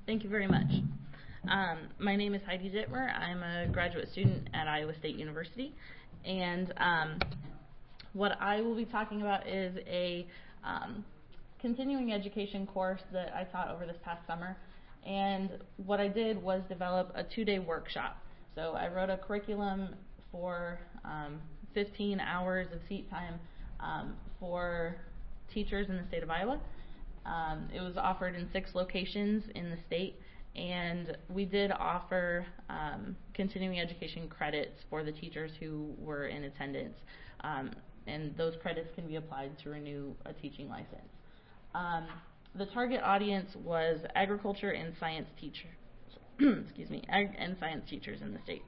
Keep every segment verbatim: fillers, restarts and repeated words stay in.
Thank you very much. Um, my name is Heidi Dittmer. I'm a graduate student at Iowa State University, and um, what I will be talking about is a um, continuing education course that I taught over this past summer. And what I did was develop a two-day workshop. So I wrote a curriculum for um, fifteen hours of seat time um, for teachers in the state of Iowa. Um, it was offered in six locations in the state, and we did offer um, continuing education credits for the teachers who were in attendance, um, and those credits can be applied to renew a teaching license. Um, the target audience was agriculture and science teachers, excuse me, ag and science teachers in the state.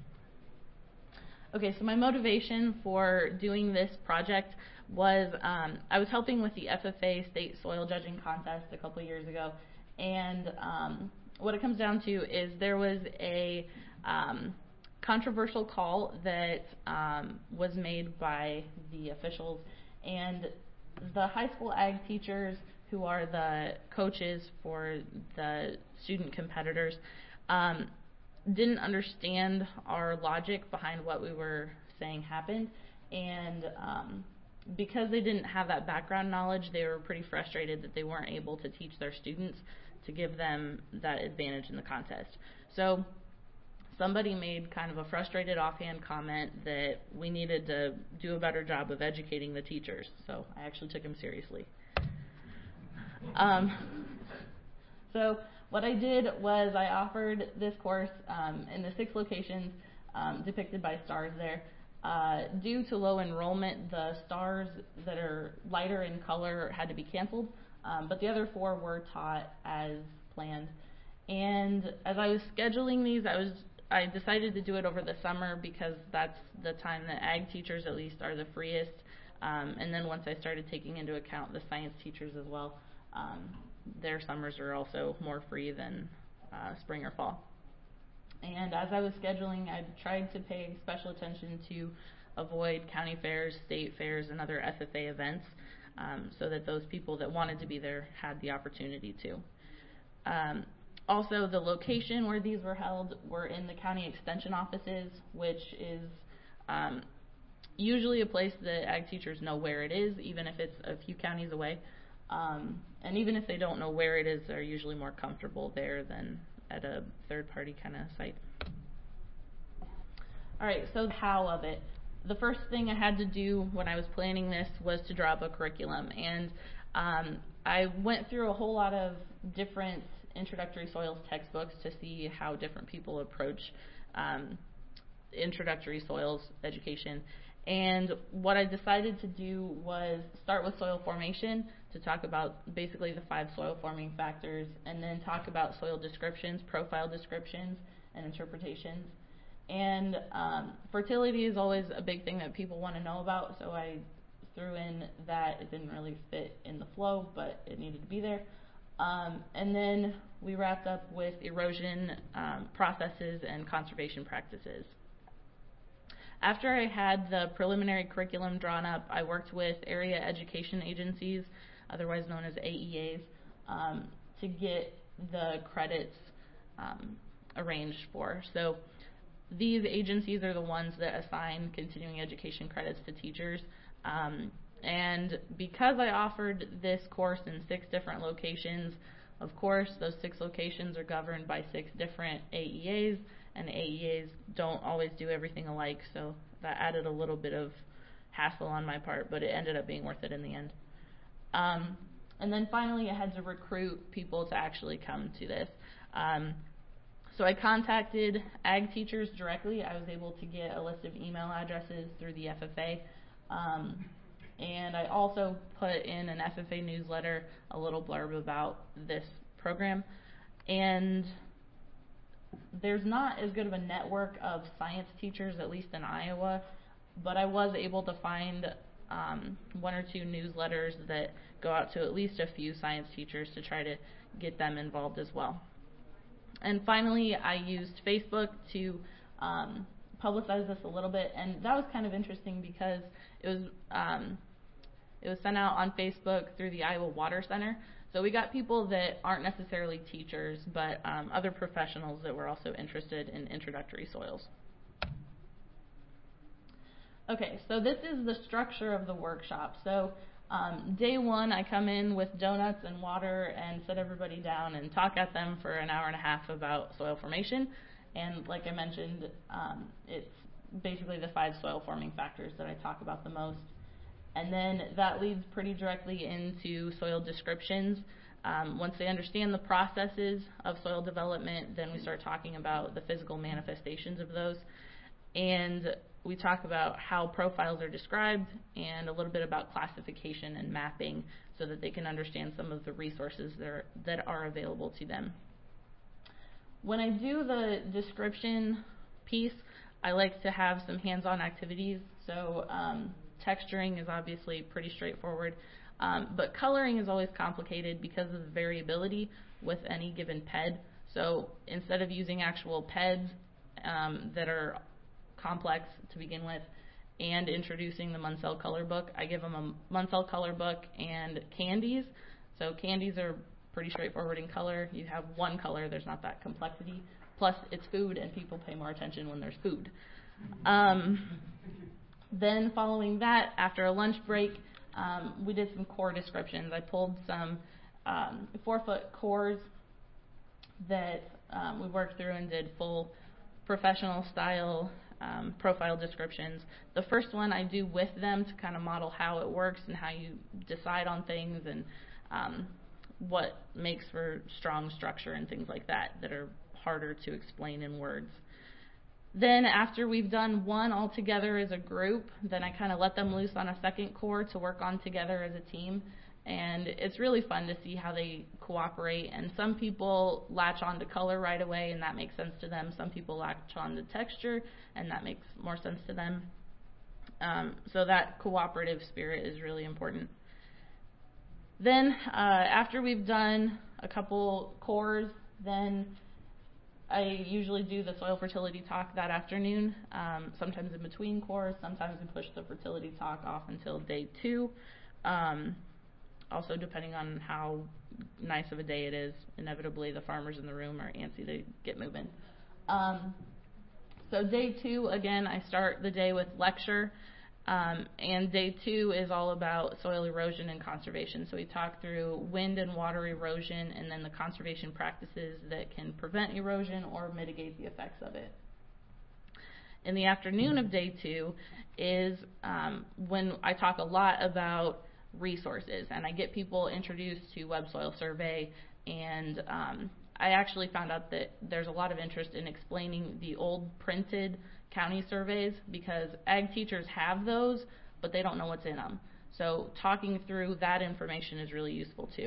Okay, so my motivation for doing this project was um, I was helping with the F F A State Soil Judging Contest a couple years ago, and um, what it comes down to is there was a um, controversial call that um, was made by the officials, and the high school ag teachers who are the coaches for the student competitors um, didn't understand our logic behind what we were saying happened, and um, because they didn't have that background knowledge, they were pretty frustrated that they weren't able to teach their students to give them that advantage in the contest. So somebody made kind of a frustrated offhand comment that we needed to do a better job of educating the teachers. So I actually took him seriously. Um, so what I did was I offered this course um, in the six locations um, depicted by stars there. Uh, due to low enrollment, the stars that are lighter in color had to be canceled, um, but the other four were taught as planned. And as I was scheduling these, I was I decided to do it over the summer because that's the time that ag teachers at least are the freest. Um, and then once I started taking into account the science teachers as well, um, their summers are also more free than uh, spring or fall. And as I was scheduling, I tried to pay special attention to avoid county fairs, state fairs, and other F F A events um, so that those people that wanted to be there had the opportunity to. Um, also, the location where these were held were in the county extension offices, which is um, usually a place that ag teachers know where it is, even if it's a few counties away. Um, and even if they don't know where it is, they're usually more comfortable there than at a third-party kind of site. All right, so the how of it. The first thing I had to do when I was planning this was to draw up a curriculum, and um, I went through a whole lot of different introductory soils textbooks to see how different people approach um, introductory soils education. And what I decided to do was start with soil formation to talk about basically the five soil forming factors, and then talk about soil descriptions, profile descriptions, and interpretations. And um, fertility is always a big thing that people want to know about, so I threw in that. It didn't really fit in the flow, but it needed to be there. Um, and then we wrapped up with erosion um, processes and conservation practices. After I had the preliminary curriculum drawn up, I worked with area education agencies, otherwise known as A E As, um, to get the credits um, arranged for. So these agencies are the ones that assign continuing education credits to teachers. Um, and because I offered this course in six different locations, of course, those six locations are governed by six different A E As, and A E As don't always do everything alike, so that added a little bit of hassle on my part, but it ended up being worth it in the end. Um, and then finally, I had to recruit people to actually come to this. Um, so I contacted ag teachers directly. I was able to get a list of email addresses through the F F A. Um, and I also put in an F F A newsletter a little blurb about this program. And there's not as good of a network of science teachers, at least in Iowa, but I was able to find um, one or two newsletters that go out to at least a few science teachers to try to get them involved as well. And finally, I used Facebook to um, publicize this a little bit, and that was kind of interesting because it was um, it was sent out on Facebook through the Iowa Water Center. So we got people that aren't necessarily teachers, but um, other professionals that were also interested in introductory soils. Okay, so this is the structure of the workshop. So um, day one, I come in with donuts and water and sit everybody down and talk at them for an hour and a half about soil formation. And like I mentioned, um, it's basically the five soil forming factors that I talk about the most. And then that leads pretty directly into soil descriptions. Um, once they understand the processes of soil development, then we start talking about the physical manifestations of those. And we talk about how profiles are described and a little bit about classification and mapping so that they can understand some of the resources that are, that are available to them. When I do the description piece, I like to have some hands-on activities. So um, texturing is obviously pretty straightforward, um, but coloring is always complicated because of the variability with any given P E D. So instead of using actual P E Ds um, that are complex to begin with and introducing the Munsell color book, I give them a Munsell color book and candies. So candies are pretty straightforward in color. You have one color, there's not that complexity. Plus it's food and people pay more attention when there's food. Um, then following that, after a lunch break, um, we did some core descriptions. I pulled some um, four foot cores that um, we worked through and did full professional style Um, profile descriptions. The first one I do with them to kind of model how it works and how you decide on things and um, what makes for strong structure and things like that that are harder to explain in words. Then after we've done one all together as a group, then I kind of let them loose on a second core to work on together as a team. And it's really fun to see how they cooperate. And some people latch on to color right away, and that makes sense to them. Some people latch on to texture, and that makes more sense to them. Um, so that cooperative spirit is really important. Then uh, after we've done a couple cores, then I usually do the soil fertility talk that afternoon, um, sometimes in between cores. Sometimes we push the fertility talk off until day two. Um, Also, depending on how nice of a day it is, inevitably the farmers in the room are antsy to get moving. Um, so day two, again, I start the day with lecture, um, and day two is all about soil erosion and conservation. So we talk through wind and water erosion and then the conservation practices that can prevent erosion or mitigate the effects of it. In the afternoon of day two is um, when I talk a lot about resources, and I get people introduced to Web Soil Survey, and um, I actually found out that there's a lot of interest in explaining the old printed county surveys because ag teachers have those, but they don't know what's in them. So talking through that information is really useful too.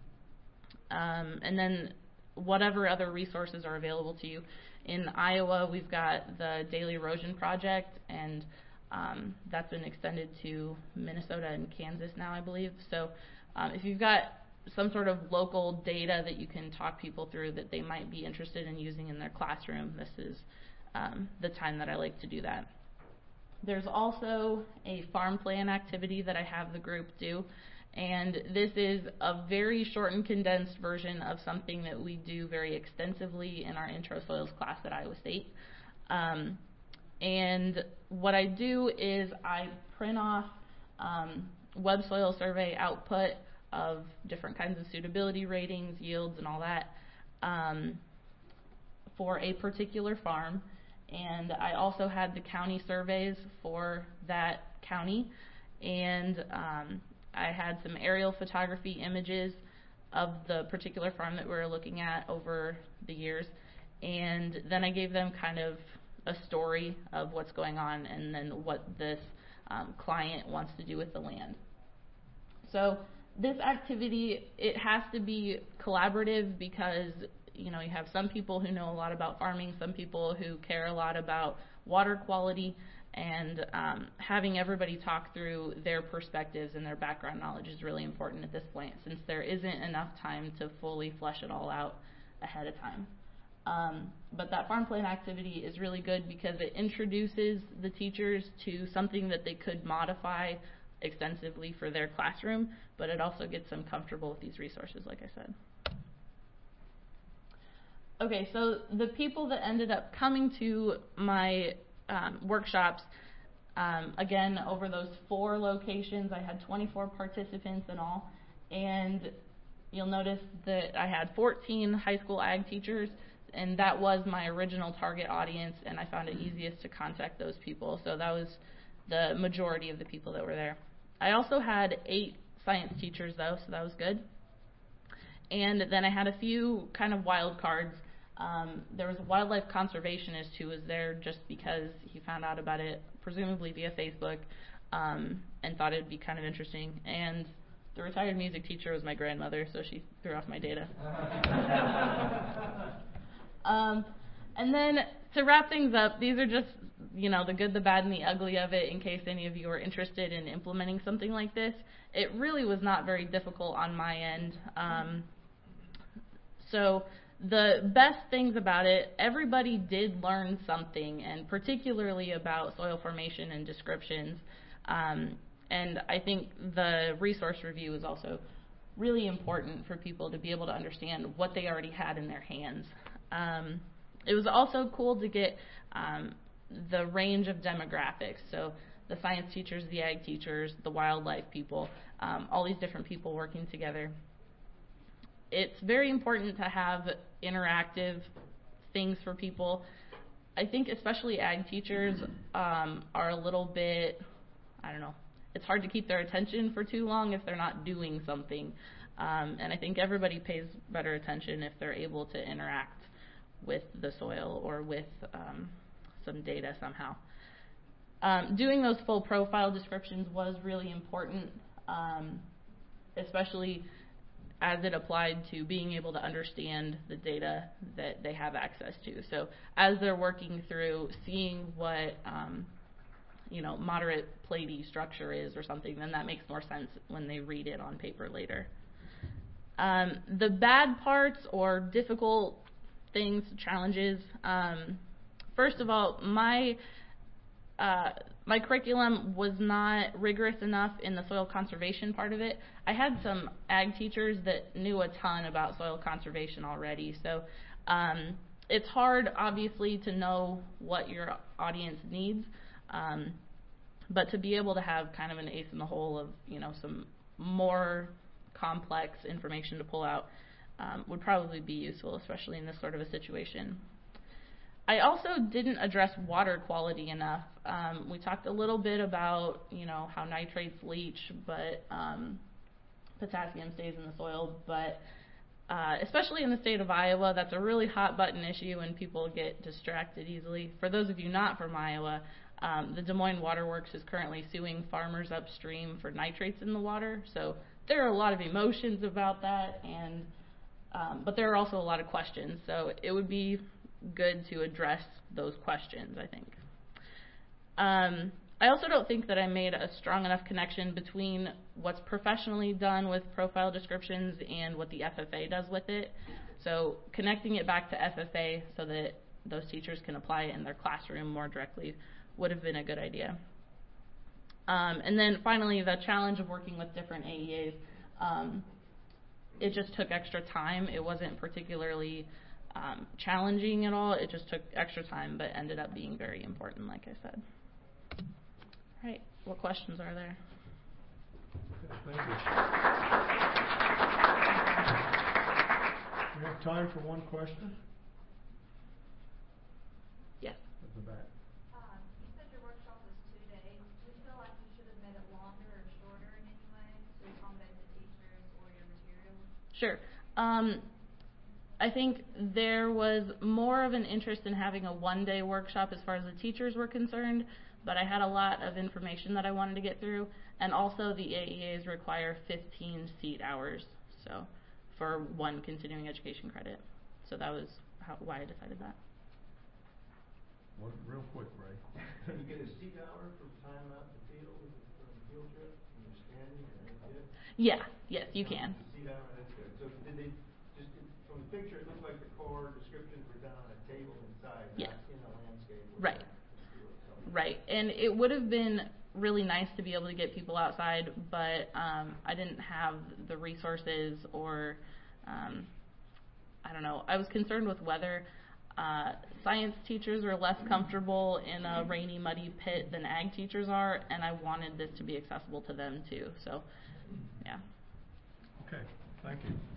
Um, and then whatever other resources are available to you. In Iowa, we've got the Daily Erosion Project, and Um, that's been extended to Minnesota and Kansas now, I believe. So um, if you've got some sort of local data that you can talk people through that they might be interested in using in their classroom, this is um, the time that I like to do that. There's also a farm plan activity that I have the group do, and this is a very short and condensed version of something that we do very extensively in our intro soils class at Iowa State. Um, And what I do is I print off um, Web Soil Survey output of different kinds of suitability ratings, yields, and all that um, for a particular farm. And I also had the county surveys for that county. And um, I had some aerial photography images of the particular farm that we were looking at over the years. And then I gave them kind of a story of what's going on and then what this um, client wants to do with the land. So this activity, it has to be collaborative because, you know, you have some people who know a lot about farming, some people who care a lot about water quality, and um, having everybody talk through their perspectives and their background knowledge is really important at this point, since there isn't enough time to fully flesh it all out ahead of time. Um, but that farm plan activity is really good because it introduces the teachers to something that they could modify extensively for their classroom, but it also gets them comfortable with these resources, like I said. Okay, so the people that ended up coming to my um, workshops, um, again, over those four locations, I had twenty-four participants in all, and you'll notice that I had fourteen high school ag teachers, and that was my original target audience, and I found it easiest to contact those people, so that was the majority of the people that were there. I also had eight science teachers, though, so that was good. And then I had a few kind of wild cards. Um, there was a wildlife conservationist who was there just because he found out about it, presumably via Facebook, um, and thought it would be kind of interesting. And the retired music teacher was my grandmother, so she threw off my data. um, and then to wrap things up, these are just, you know, the good, the bad, and the ugly of it in case any of you are interested in implementing something like this. It really was not very difficult on my end. Um, so the best things about it, everybody did learn something, and particularly about soil formation and descriptions. Um, and I think the resource review is also really important for people to be able to understand what they already had in their hands. Um, it was also cool to get um, the range of demographics, so the science teachers, the ag teachers, the wildlife people, um, all these different people working together. It's very important to have interactive things for people. I think especially ag teachers um, are a little bit, I don't know, it's hard to keep their attention for too long if they're not doing something. Um, and I think everybody pays better attention if they're able to interact with the soil or with um, some data somehow. Um, doing those full profile descriptions was really important, um, especially as it applied to being able to understand the data that they have access to. So as they're working through seeing what um, you know, moderate platy structure is or something, then that makes more sense when they read it on paper later. Um, the bad parts or difficult things, challenges, um, first of all, my uh, my curriculum was not rigorous enough in the soil conservation part of it. I had some ag teachers that knew a ton about soil conservation already, so um, it's hard, obviously, to know what your audience needs, um, but to be able to have kind of an ace in the hole of, you know, some more complex information to pull out um, would probably be useful, especially in this sort of a situation. I also didn't address water quality enough. Um, we talked a little bit about, you know, how nitrates leach, but um, potassium stays in the soil. But uh, especially in the state of Iowa, that's a really hot button issue and people get distracted easily. For those of you not from Iowa, um, the Des Moines Water Works is currently suing farmers upstream for nitrates in the water. So there are a lot of emotions about that, and um, but there are also a lot of questions. So it would be good to address those questions, I think. Um, I also don't think that I made a strong enough connection between what's professionally done with profile descriptions and what the F F A does with it. So connecting it back to F F A so that those teachers can apply it in their classroom more directly would have been a good idea. Um, and then finally, the challenge of working with different A E As. Um, it just took extra time. It wasn't particularly Um, challenging at all. It just took extra time, but ended up being very important, like I said. All right, what questions are there? Thank you. We have time for one question. Yes. At the back. Um, you said your workshop was two days. Do you feel like you should have made it longer or shorter in any way to accommodate the teachers or your materials? Sure. Um, I think there was more of an interest in having a one-day workshop as far as the teachers were concerned, but I had a lot of information that I wanted to get through, and also the A E As require fifteen seat hours, so for one continuing education credit. So that was how, why I decided that. One, real quick, Ray. Can you get a seat hour for time out in the field for the field trip? When you're standing, is that good? Yeah, yes, you can. Seat hour, that's good. So did they just from the picture? It looked like the core descriptions were done on a table inside, yes. not in a landscape. Right. Right, and it would have been really nice to be able to get people outside, but um, I didn't have the resources or, um, I don't know, I was concerned with weather. Uh, science teachers are less comfortable in a rainy, muddy pit than ag teachers are, and I wanted this to be accessible to them too. So, yeah. Okay, thank you.